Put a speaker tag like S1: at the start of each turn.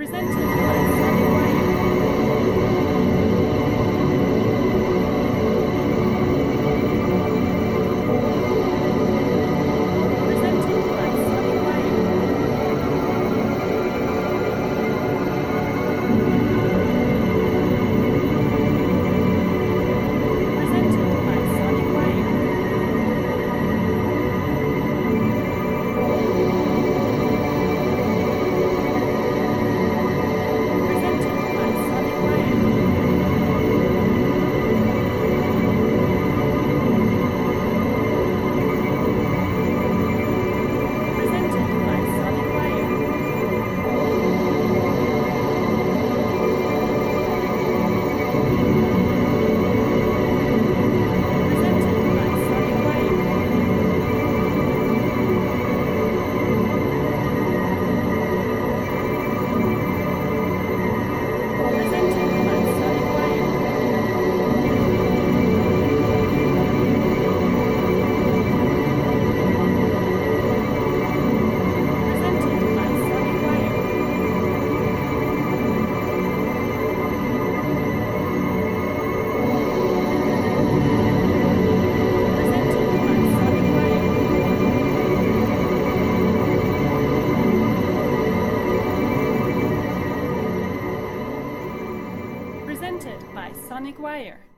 S1: Presented by Sonic Wire. Presented by Sonic Wire. Presented by Sonic Wire. Presented by Sonic Wire. Presented by Sonic Wire. Presented by Sonic Wire. Presented by Sonic Wire. Presented by Sonic Wire. Presented by Sonic Wire. Presented by Sonic Wire.